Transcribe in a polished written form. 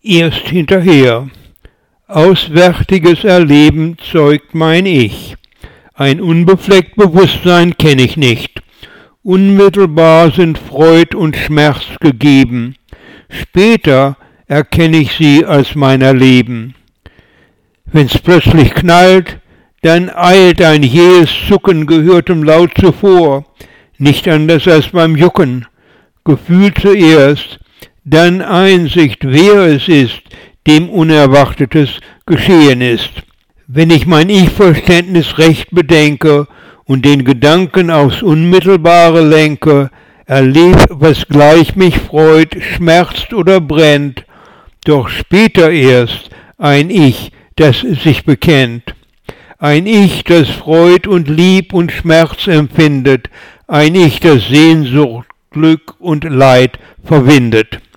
erst hinterher. Auswärtiges Erleben zeugt mein Ich. Ein unbefleckt Bewusstsein kenn ich nicht. Unmittelbar sind Freud und Schmerz gegeben. Später erkenn ich sie als mein Erleben. Wenn's plötzlich knallt, dann eilt ein jähes Zucken gehörtem Laut zuvor, nicht anders als beim Jucken. Gefühl zuerst, dann Einsicht, wer es ist, dem Unerwartetes geschehen ist. Wenn ich mein Ich-Verständnis recht bedenke und den Gedanken aufs Unmittelbare lenke, erleb, was gleich mich freut, schmerzt oder brennt, doch später erst ein Ich, das sich bekennt. Ein Ich, das Freud und Lieb und Schmerz empfindet, ein Ich, das Sehnsucht, Glück und Leid verwindet.